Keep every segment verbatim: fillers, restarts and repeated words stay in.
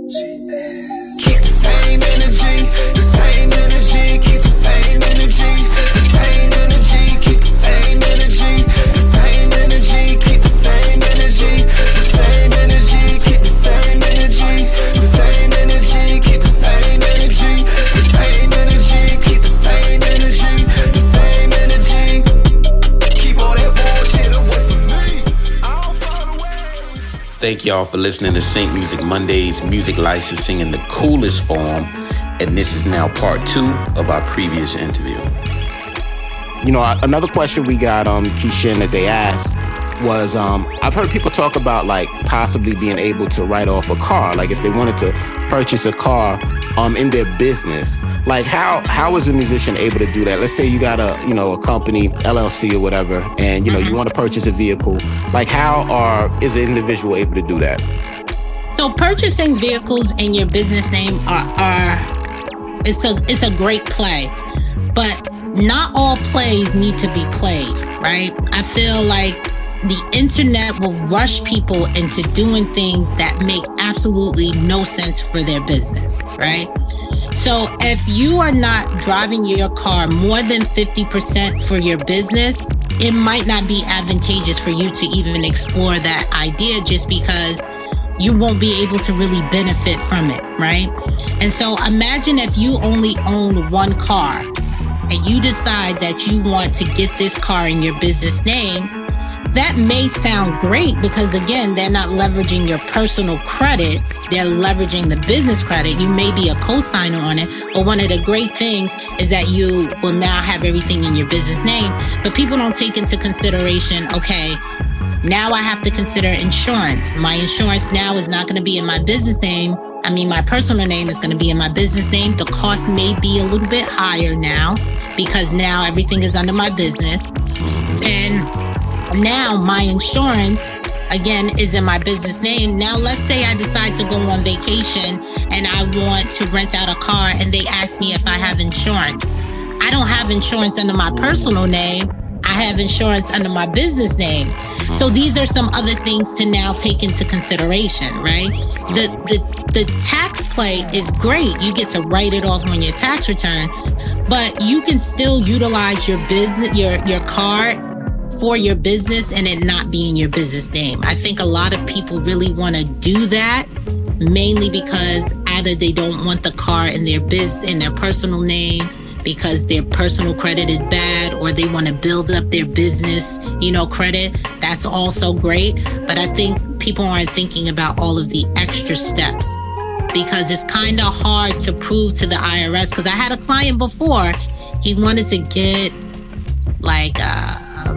Keep the same energy, the same energy, keep the same energy, the same energy, keep the same energy, the same energy, keep the same energy, the same energy, keep the same energy, the same energy, keep the same energy, the same energy, keep the same energy, the same energy. Keep all that bullshit away from me. I'll follow the way. Thank y'all for listening to Sync Music Mondays, music licensing in the coolest form. And this is now part two of our previous interview. You know, another question we got, um, Keishan, that they asked was, um, I've heard people talk about like possibly being able to write off a car, like if they wanted to purchase a car um, in their business. Like how how is a musician able to do that? Let's say you got a, you know, a company, L L C or whatever, and, you know, you want to purchase a vehicle. Like how are is an individual able to do that? So purchasing vehicles in your business name are, are it's a it's a great play, but not all plays need to be played, right? I feel like the internet will rush people into doing things that make absolutely no sense for their business, right? So if you are not driving your car more than fifty percent for your business, it might not be advantageous for you to even explore that idea just because you won't be able to really benefit from it, right? And so imagine if you only own one car and you decide that you want to get this car in your business name. That may sound great because, again, they're not leveraging your personal credit. They're leveraging the business credit. You may be a co-signer on it, but one of the great things is that you will now have everything in your business name. But people don't take into consideration, okay, now I have to consider insurance. My insurance now is not going to be in my business name. I mean, my personal name is going to be in my business name. The cost may be a little bit higher now because now everything is under my business. And now my insurance, again, is in my business name. Now, let's say I decide to go on vacation and I want to rent out a car and they ask me if I have insurance. I don't have insurance under my personal name. I have insurance under my business name. So these are some other things to now take into consideration, right? The, the, the tax play is great. You get to write it off on your tax return, but you can still utilize your business, your, your card for your business and it not be in your business name. I think a lot of people really want to do that, mainly because either they don't want the car in their business, in their personal name, because their personal credit is bad, or they want to build up their business, you know, credit. That's also great. But I think people aren't thinking about all of the extra steps because it's kind of hard to prove to the I R S. Because I had a client before, he wanted to get like a,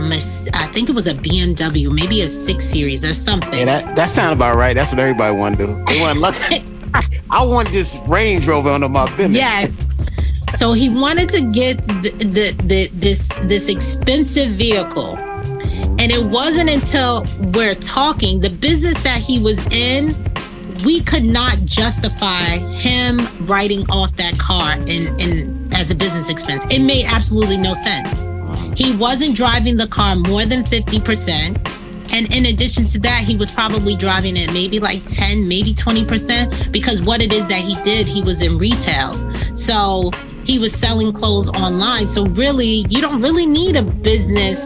I think it was a B M W, maybe a six series or something. Yeah, that, that sounds about right. That's what everybody want to do. They want lucky. I want this Range Rover under my business. Yes. So he wanted to get the, the, the, this, this expensive vehicle. And it wasn't until we're talking, the business that he was in, we could not justify him writing off that car in, in as a business expense. It made absolutely no sense. He wasn't driving the car more than fifty percent. And in addition to that, he was probably driving it maybe like ten, maybe twenty percent, because what it is that he did, he was in retail. So he was selling clothes online. So really, you don't really need a business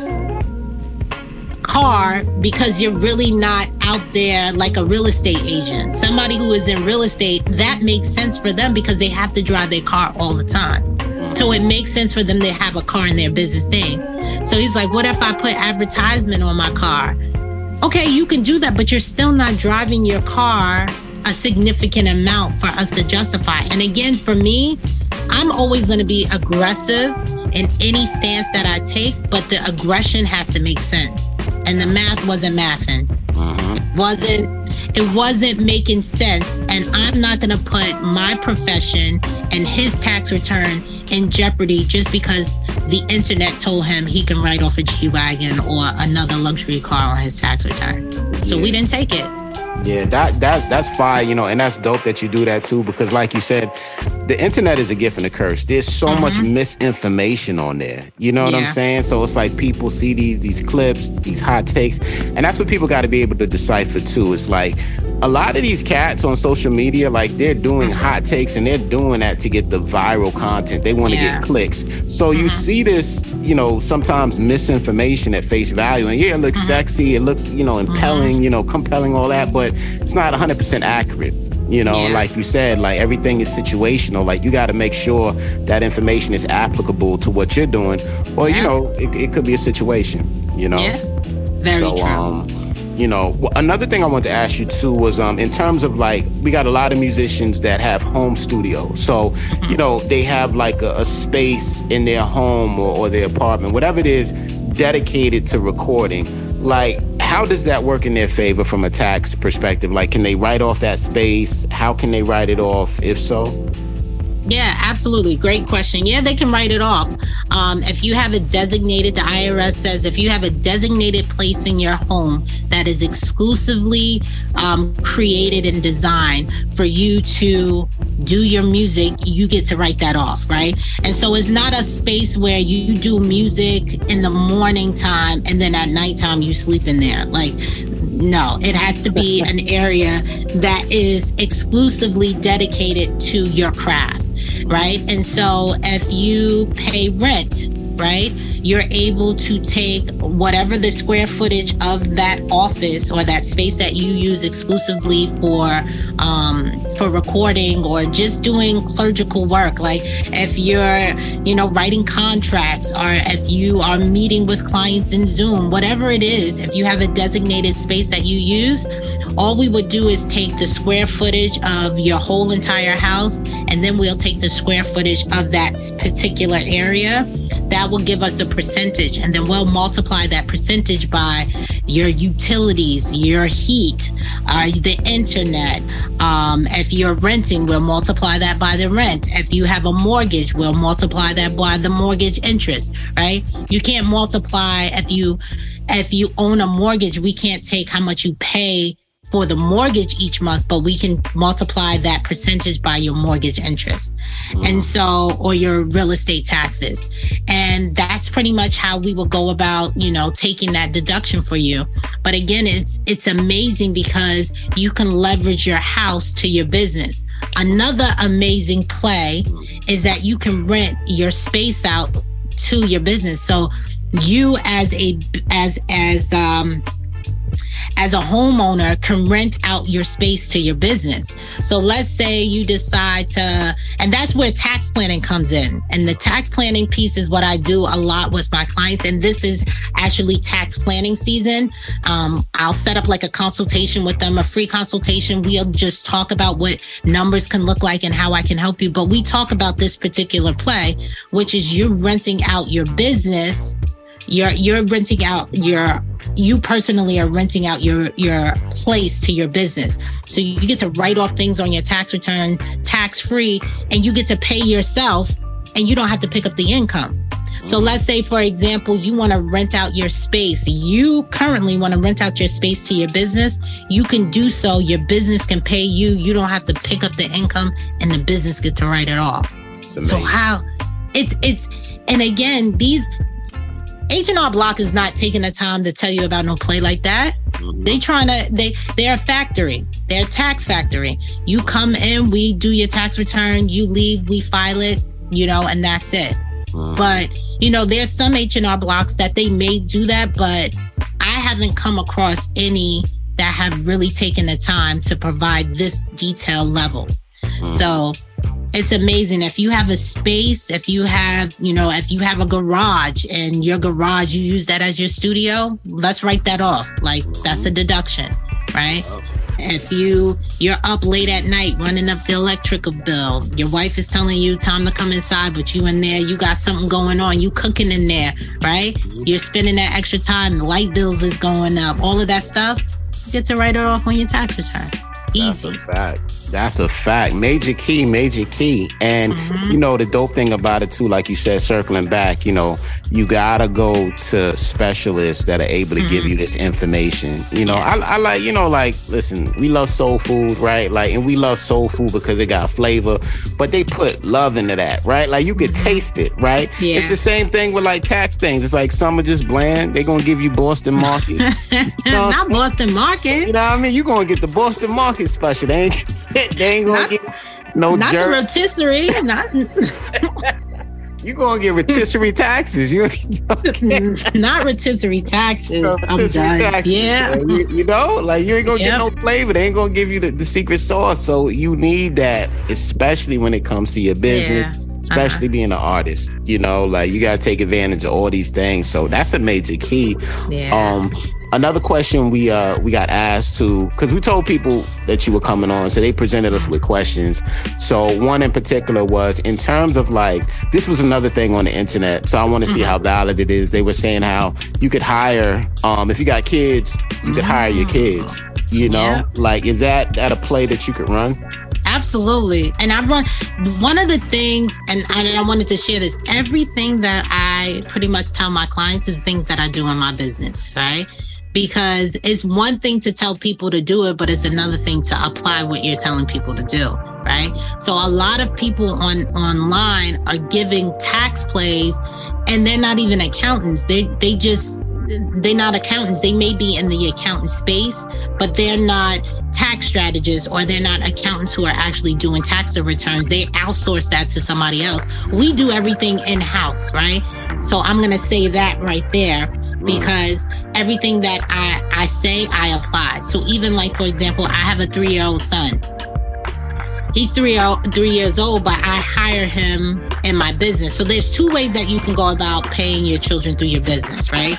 car because you're really not out there like a real estate agent. Somebody who is in real estate, that makes sense for them because they have to drive their car all the time. So it makes sense for them to have a car in their business name. So he's like, what if I put advertisement on my car? Okay, you can do that, but you're still not driving your car a significant amount for us to justify. And again, for me, I'm always going to be aggressive in any stance that I take, but the aggression has to make sense. And the math wasn't mathing. Mm-hmm. Wasn't it wasn't making sense. And I'm not going to put my profession and his tax return in jeopardy just because the internet told him he can write off a G-Wagon or another luxury car on his tax return. So yeah. We didn't take it. Yeah, that that that's fine, you know, and that's dope that you do that too, because like you said, the internet is a gift and a curse. There's so mm-hmm. much misinformation on there. You know what yeah. I'm saying? So it's like people see these these clips, these hot takes, and that's what people got to be able to decipher too. It's like, a lot of these cats on social media, like they're doing hot takes and they're doing that to get the viral content. They want to Yeah. get clicks. So you Mm-hmm. see this, you know, sometimes misinformation at face value. And yeah, it looks Mm-hmm. sexy. It looks, you know, impelling, you know, compelling, all that, but it's not one hundred percent accurate. You know, Yeah. like you said, like everything is situational. Like you got to make sure that information is applicable to what you're doing. Or, you Yeah. know, it, it could be a situation, you know? Yeah. Very so, true. um, you know, w- another thing I wanted to ask you too was um, in terms of like, we got a lot of musicians that have home studios. So, Mm-hmm. you know, they have like a, a space in their home or, or their apartment, whatever it is, dedicated to recording. Like, how does that work in their favor from a tax perspective? Like, can they write off that space? How can they write it off, if so? Yeah, absolutely. Great question. Yeah, they can write it off. Um, if you have a designated, the I R S says if you have a designated place in your home that is exclusively um, created and designed for you to do your music, you get to write that off, right? And so it's not a space where you do music in the morning time and then at nighttime you sleep in there. Like, no, it has to be an area that is exclusively dedicated to your craft, right? And so if you pay rent, right, you're able to take whatever the square footage of that office or that space that you use exclusively for um, for recording or just doing clerical work. Like if you're, you know, writing contracts or if you are meeting with clients in Zoom, whatever it is, if you have a designated space that you use, all we would do is take the square footage of your whole entire house, and then we'll take the square footage of that particular area. That will give us a percentage, and then we'll multiply that percentage by your utilities, your heat, uh, the internet. Um, if you're renting, we'll multiply that by the rent. If you have a mortgage, we'll multiply that by the mortgage interest, right? You can't multiply if you if you own a mortgage, we can't take how much you pay for the mortgage each month, but we can multiply that percentage by your mortgage interest. Mm. And so, or your real estate taxes. And that's pretty much how we will go about, you know, taking that deduction for you. But again, it's, it's amazing because you can leverage your house to your business. Another amazing play is that you can rent your space out to your business. So you as a, as, as, um, as a homeowner can rent out your space to your business. So let's say you decide to, and that's where tax planning comes in. And the tax planning piece is what I do a lot with my clients. And this is actually tax planning season. Um, I'll set up like a consultation with them, a free consultation. We'll just talk about what numbers can look like and how I can help you. But we talk about this particular play, which is you're renting out your business. You're you're renting out your, you personally are renting out your, your place to your business. So you get to write off things on your tax return tax-free, and you get to pay yourself and you don't have to pick up the income. So let's say, for example, you want to rent out your space. You currently want to rent out your space to your business. You can do so. Your business can pay you. You don't have to pick up the income, and the business get to write it off. So how it's, it's, and again, these, H and R Block is not taking the time to tell you about no play like that. Mm-hmm. They trying to, they, they're a factory. They're a tax factory. You come in, we do your tax return, you leave, we file it, you know, and that's it. Mm-hmm. But, you know, there's some H and R Blocks that they may do that, but I haven't come across any that have really taken the time to provide this detail level. Mm-hmm. So it's amazing. If you have a space, if you have, you know, if you have a garage and your garage, you use that as your studio, let's write that off. Like that's a deduction, right? If you, you're up late at night running up the electrical bill, your wife is telling you time to come inside, but you in there, you got something going on, you cooking in there, right? You're spending that extra time, the light bills is going up, all of that stuff, you get to write it off on your tax return. Easy. That's a fact. That's a fact. Major key, major key. And, mm-hmm. you know, the dope thing about it, too, like you said, circling back, you know, you got to go to specialists that are able to mm-hmm. give you this information. You know, yeah. I, I like, you know, like, listen, we love soul food, right? Like, and we love soul food because it got flavor, but they put love into that, right? Like, you could mm-hmm. taste it, right? Yeah. It's the same thing with, like, tax things. It's like some are just bland. They're going to give you Boston Market. You know? Not Boston Market. You know what I mean? You're going to get the Boston Market special. They ain't... They ain't gonna not, get no not jerk. the rotisserie. Not you gonna get rotisserie taxes. You not rotisserie taxes. No, rotisserie I'm done. Taxes, yeah, you, you know, like you ain't gonna yep. get no flavor. They ain't gonna give you the, the secret sauce. So you need that, especially when it comes to your business. Yeah. Especially uh-huh. being an artist, you know, like you got to take advantage of all these things. So that's a major key. Yeah. Um, another question we uh we got asked to, because we told people that you were coming on, so they presented us with questions. So one in particular was in terms of like, this was another thing on the internet. So I want to see mm-hmm. how valid it is. They were saying how you could hire, um, if you got kids, you mm-hmm. could hire your kids. You know, yeah. like is that at a play that you could run? Absolutely. And I run one of the things, and I, and I wanted to share this, everything that I pretty much tell my clients is things that I do in my business, right? Because it's one thing to tell people to do it, but it's another thing to apply what you're telling people to do, right? So a lot of people on online are giving tax plays and they're not even accountants. They they just, they're not accountants. They may be in the accountant space, but they're not tax strategists, or they're not accountants who are actually doing tax returns. They outsource that to somebody else. We do everything in-house, right? So I'm going to say that right there, because everything that I, I say, I apply. So even like, for example, I have a three-year-old son. He's three, three years old, but I hire him in my business. So there's two ways that you can go about paying your children through your business, right?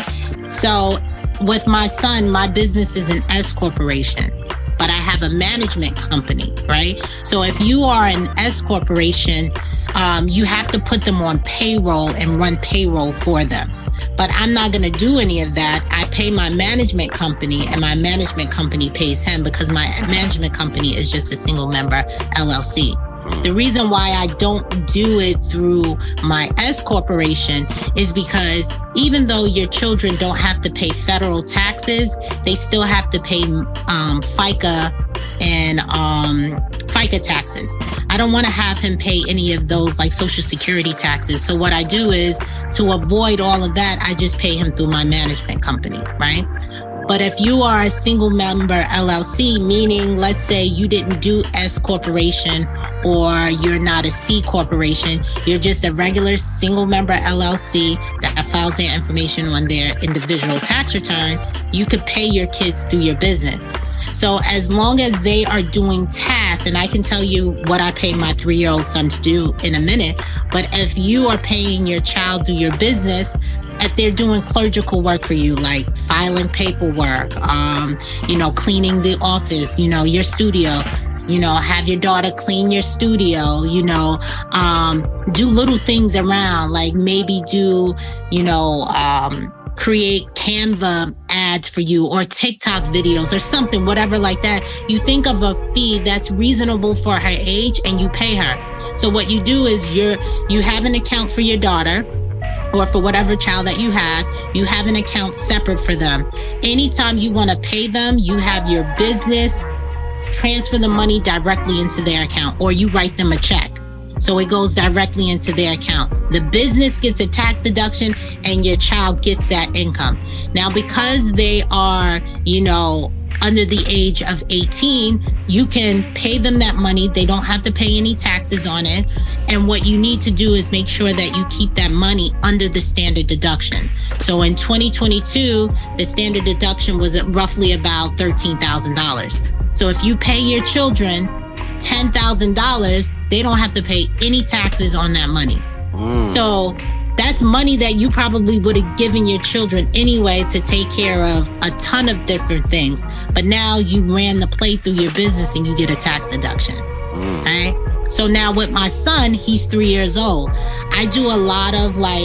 So with my son, my business is an S corporation, but I have a management company, right? So if you are an S corporation, um, you have to put them on payroll and run payroll for them. But I'm not going to do any of that. I pay my management company, and my management company pays him, because my management company is just a single member L L C. The reason why I don't do it through my S corporation is because even though your children don't have to pay federal taxes, they still have to pay um, FICA and um, FICA taxes. I don't want to have him pay any of those, like Social Security taxes. So what I do is, to avoid all of that, I just pay him through my management company, right? But if you are a single member L L C, meaning let's say you didn't do S corporation, or you're not a C corporation, you're just a regular single member L L C that files their information on their individual tax return, you could pay your kids through your business. So as long as they are doing tasks, and I can tell you what I pay my three-year-old son to do in a minute, but if you are paying your child through your business, if they're doing clerical work for you, like filing paperwork, um, you know, cleaning the office, you know, your studio, you know, have your daughter clean your studio, you know, um, do little things around, like maybe do, you know, um, create Canva ads for you, or TikTok videos or something, whatever like that. You think of a fee that's reasonable for her age and you pay her. So what you do is you're, you have an account for your daughter, or for whatever child that you have, you have an account separate for them. Anytime you want to pay them, you have your business transfer the money directly into their account, or you write them a check. So it goes directly into their account. The business gets a tax deduction and your child gets that income. Now, because they are, you know, under the age of eighteen, you can pay them that money. They don't have to pay any taxes on it. And what you need to do is make sure that you keep that money under the standard deduction. So in twenty twenty-two, the standard deduction was at roughly about thirteen thousand dollars. So if you pay your children ten thousand dollars, they don't have to pay any taxes on that money. Mm. So that's money that you probably would have given your children anyway to take care of a ton of different things. But now you ran the play through your business and you get a tax deduction. Mm. Right? So now with my son, he's three years old. I do a lot of like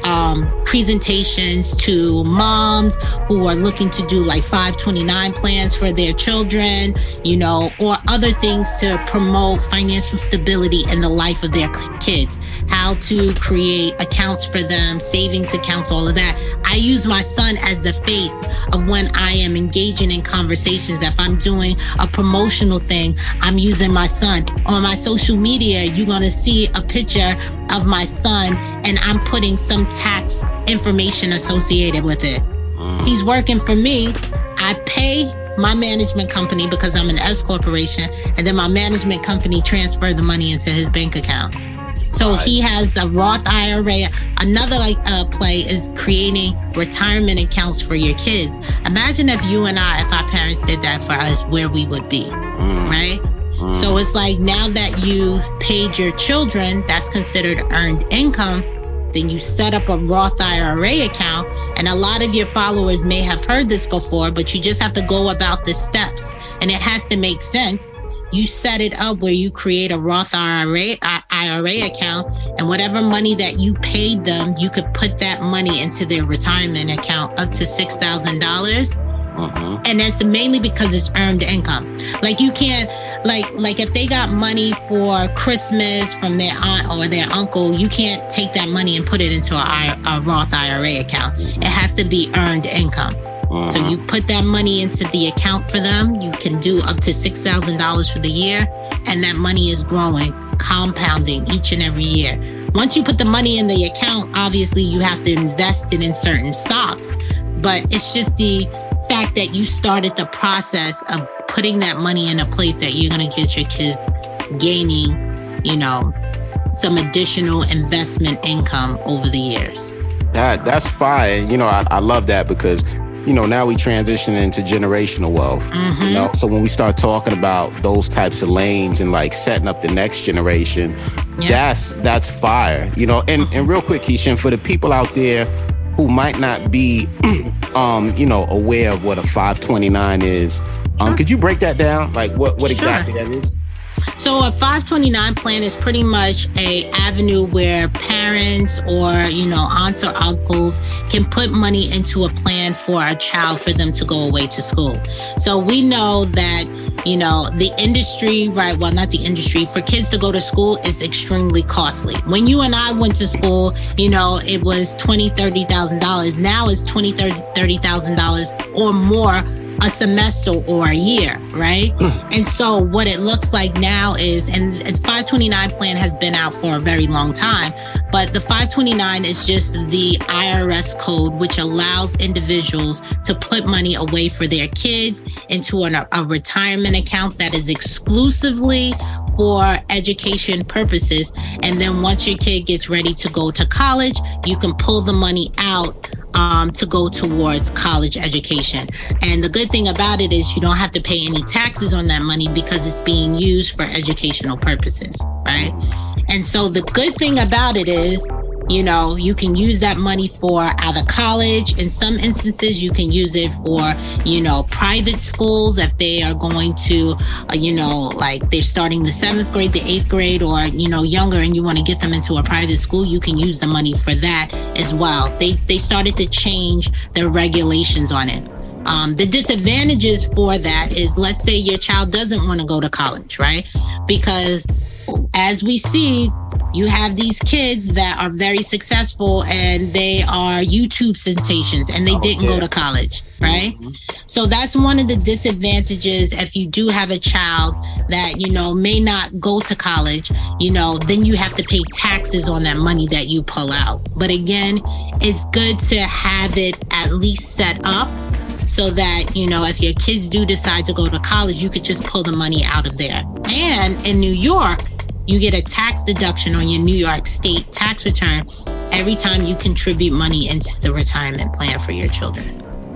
um, presentations to moms who are looking to do like five twenty-nine plans for their children, you know, or other things to promote financial stability in the life of their kids, how to create accounts for them, savings accounts, all of that. I use my son as the face of when I am engaging in conversations. If I'm doing a promotional thing, I'm using my son. On my social media, you're going to see a picture of my son, and I'm putting some tax information associated with it. Mm. He's working for me. I pay my management company because I'm an S corporation, and then my management company transferred the money into his bank account. So he has a Roth I R A. Another like uh, play is creating retirement accounts for your kids. Imagine if you and I, if our parents did that for us, where we would be, mm. right? Mm. So it's like now that you've paid your children, that's considered earned income. Then you set up a Roth I R A account. And a lot of your followers may have heard this before, but you just have to go about the steps. And it has to make sense. You set it up where you create a Roth I R A, I R A account, and whatever money that you paid them, you could put that money into their retirement account up to six thousand dollars. Uh-huh. And that's mainly because it's earned income. Like you can't, like, like if they got money for Christmas from their aunt or their uncle, you can't take that money and put it into a, a Roth I R A account. It has to be earned income. Uh-huh. So you put that money into the account for them. You can do up to six thousand dollars for the year. And that money is growing, compounding each and every year. Once you put the money in the account, obviously you have to invest it in certain stocks. But it's just the fact that you started the process of putting that money in a place that you're going to get your kids gaining, you know, some additional investment income over the years. That That's fire. You know, I, I love that because, you know, now we transition into generational wealth. Mm-hmm. You know, so when we start talking about those types of lanes and like setting up the next generation, yeah. that's that's fire. You know, and, and real quick, Keisha, for the people out there who might not be, um, you know, aware of what a five twenty-nine is, um, sure. could you break that down? Like what, what sure. exactly that is? So a five twenty-nine plan is pretty much a avenue where parents or, you know, aunts or uncles can put money into a plan for a child for them to go away to school. So we know that, you know, the industry, right? Well, not the industry, for kids to go to school is extremely costly. When you and I went to school, you know, it was twenty thousand dollars, thirty thousand dollars. Now it's twenty thousand dollars, thirty thousand dollars or more a semester or a year, right? Mm. And so what it looks like now is, and the five twenty-nine plan has been out for a very long time, but the five twenty-nine is just the I R S code, which allows individuals to put money away for their kids into an, a retirement account that is exclusively for education purposes. And then once your kid gets ready to go to college, you can pull the money out um, to go towards college education. And the good thing about it is you don't have to pay any taxes on that money because it's being used for educational purposes, right? And so the good thing about it is, you know, you can use that money for either college. In some instances, you can use it for, you know, private schools if they are going to, uh, you know, like they're starting the seventh grade, the eighth grade, or, you know, younger, and you want to get them into a private school, you can use the money for that as well. They they started to change the regulations on it. Um, the disadvantages for that is, let's say your child doesn't want to go to college, right? Because as we see, you have these kids that are very successful and they are YouTube sensations and they okay. didn't go to college, right? Mm-hmm. So that's one of the disadvantages if you do have a child that, you know, may not go to college, you know, then you have to pay taxes on that money that you pull out. But again, it's good to have it at least set up so that, you know, if your kids do decide to go to college, you could just pull the money out of there. And in New York, you get a tax deduction on your New York State tax return every time you contribute money into the retirement plan for your children.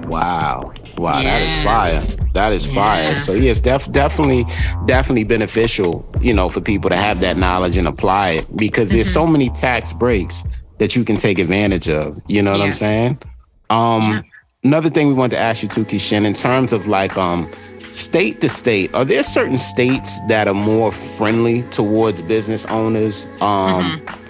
Wow. Wow, yeah. That is fire. That is yeah. fire. So yes, def- definitely, definitely beneficial, you know, for people to have that knowledge and apply it because mm-hmm. there's so many tax breaks that you can take advantage of. You know what yeah. I'm saying? Um, yeah. Another thing we want to ask you too, Keisha, in terms of like, um, state to state, are there certain states that are more friendly towards business owners? Um, mm-hmm.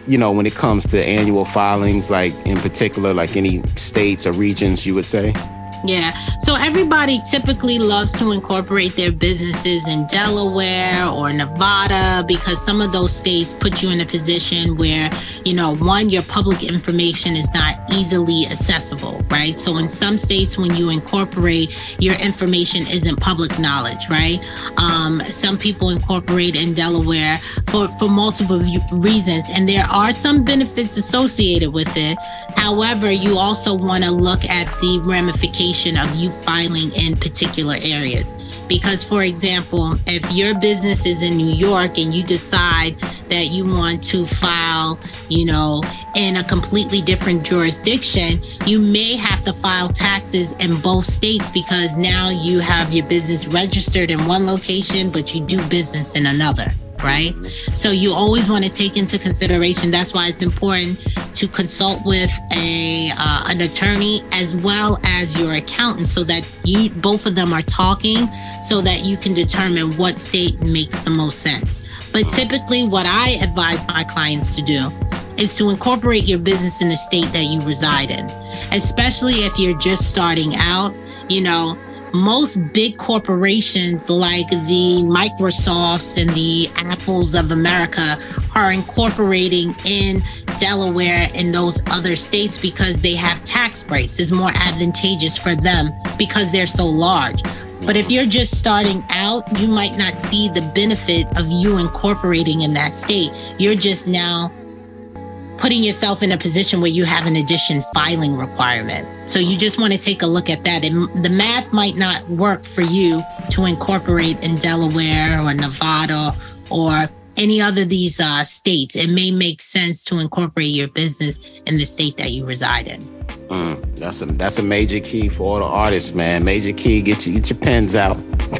you know, when it comes to annual filings, like in particular, like any states or regions you would say? Yeah. So everybody typically loves to incorporate their businesses in Delaware or Nevada because some of those states put you in a position where, you know, one, your public information is not easily accessible, right? So in some states, when you incorporate, your information isn't public knowledge, right? Um, some people incorporate in Delaware for, for multiple reasons, and there are some benefits associated with it. However, you also want to look at the ramifications of you filing in particular areas. Because, for example, if your business is in New York and you decide that you want to file, you know, in a completely different jurisdiction, you may have to file taxes in both states because now you have your business registered in one location, but you do business in another. Right? So you always want to take into consideration. That's why it's important to consult with a uh, an attorney as well as your accountant so that you both of them are talking so that you can determine what state makes the most sense. But typically what I advise my clients to do is to incorporate your business in the state that you reside in, especially if you're just starting out. You know, most big corporations like the Microsofts and the Apples of America are incorporating in Delaware and those other states because they have tax breaks. It's more advantageous for them because they're so large. But if you're just starting out, you might not see the benefit of you incorporating in that state. You're just now putting yourself in a position where you have an addition filing requirement. So you just want to take a look at that. And the math might not work for you to incorporate in Delaware or Nevada or any other of these uh, states. It may make sense to incorporate your business in the state that you reside in. Mm, that's a that's a major key for all the artists, man. Major key. Get your get your pens out.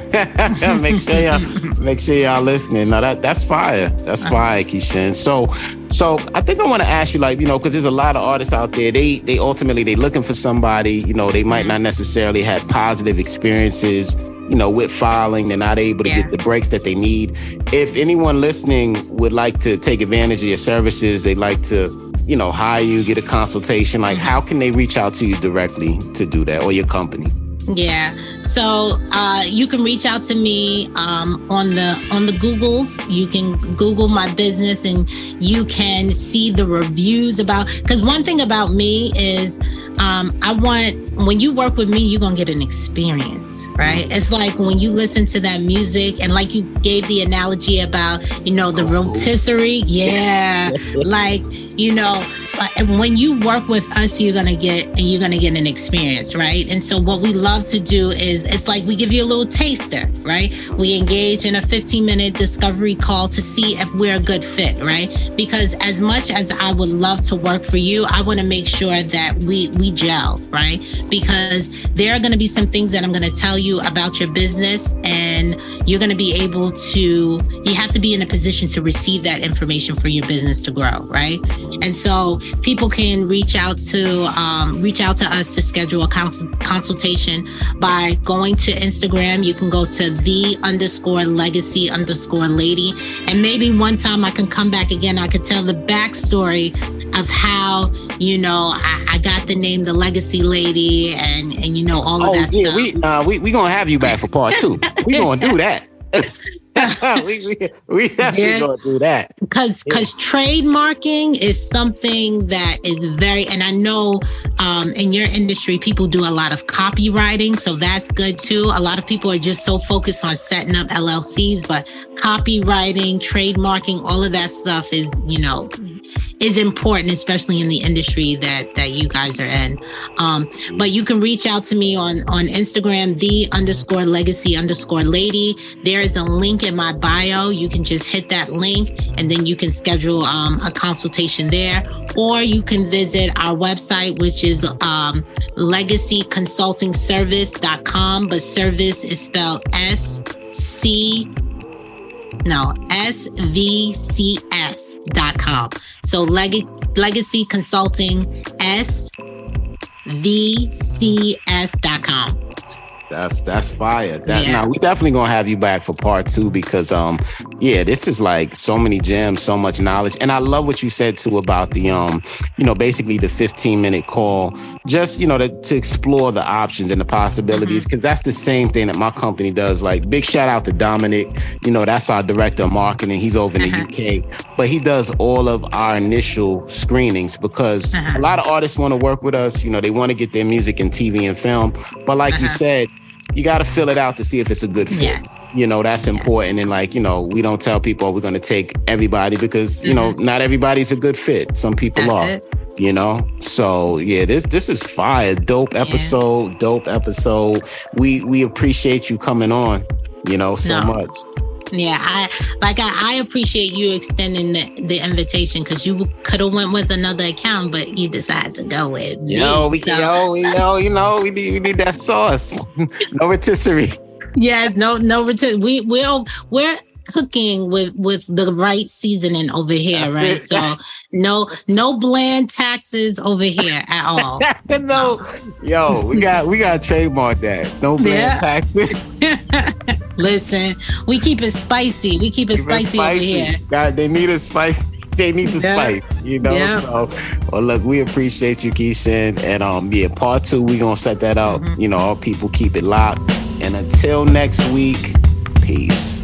make sure y'all make sure y'all listening. Now that that's fire. That's fire, Keisha. So so I think I want to ask you, like, you know, because there's a lot of artists out there. They they ultimately they looking for somebody. You know, they might not necessarily have positive experiences, you know, with filing. They're not able to yeah. get the breaks that they need. If anyone listening would like to take advantage of your services, they'd like to, you know, hire you, get a consultation, like how can they reach out to you directly to do that, or your company? Yeah. So uh, you can reach out to me um, on the on the Googles. You can Google my business and you can see the reviews about, because one thing about me is um, I want, when you work with me, you're going to get an experience. Right? It's like when you listen to that music and like you gave the analogy about, you know, the rotisserie. Yeah. Like, you know, when you work with us, you're going to get, and you're going to get an experience. Right. And so what we love to do is it's like we give you a little taster, right? We engage in a fifteen minute discovery call to see if we're a good fit. Right. Because as much as I would love to work for you, I want to make sure that we, we gel. Right. Because there are going to be some things that I'm going to tell you about your business, and you're going to be able to, you have to be in a position to receive that information for your business to grow, right? And so people can reach out to um, reach out to us to schedule a cons- consultation by going to Instagram. You can go to the underscore legacy underscore lady, and maybe one time I can come back again. I could tell the backstory of how, you know, I, I got the name the Legacy Lady, and and you know all of oh, that yeah, stuff. We, uh, we we gonna have you back for part two. We gonna do that. we we we definitely yeah. gonna do that. Because because yeah. trademarking is something that is very, and I know um, in your industry people do a lot of copywriting, so that's good too. A lot of people are just so focused on setting up L L Cs, but copywriting, trademarking, all of that stuff is, you know, is important, especially in the industry that that you guys are in. Um, but you can reach out to me on, on Instagram, the underscore legacy underscore lady. There is a link in my bio. You can just hit that link and then you can schedule um, a consultation there. Or you can visit our website, which is um, legacy consulting service dot com, but service is spelled S C No, S V C S dot com. So leg- Legacy Consulting S V C S dot com. That's that's fire. That, yeah. Now we definitely gonna have you back for part two because um yeah, this is like so many gems, so much knowledge. And I love what you said too about the, um, you know, basically the fifteen minute call, just, you know, to, to explore the options and the possibilities. Mm-hmm. Cause that's the same thing that my company does. Like big shout out to Dominic, you know, that's our director of marketing. He's over in uh-huh. the U K, but he does all of our initial screenings because uh-huh. a lot of artists want to work with us. You know, they want to get their music in T V and film. But like uh-huh. you said, you got to fill it out to see if it's a good fit. Yes. You know, that's yes. important. And like, you know, we don't tell people we're going to take everybody because, you mm-hmm. know, not everybody's a good fit. Some people that's are, it. you know? So yeah, this this is fire. Dope episode, yeah. dope episode. We we appreciate you coming on, you know, so no. much. Yeah, I like I, I appreciate you extending the, the invitation because you could have went with another account, but you decided to go with me. Yo, we so. yo, we yo, you know, we need we need that sauce. No rotisserie. Yeah, no, no rotisserie. We we're we're cooking with with the right seasoning over here, That's right? It. So no no bland taxes over here at all. No, yo, we got we got to trademark that. No bland yeah. taxes. Listen, we keep it spicy. We keep it keep spicy, it spicy over here. God, they need a spice. They need the yeah. spice, you know. Yeah. So, well, look, we appreciate you, Keisha, and um, yeah, part two, we gonna set that out. Mm-hmm. You know, all people keep it locked. And until next week, peace.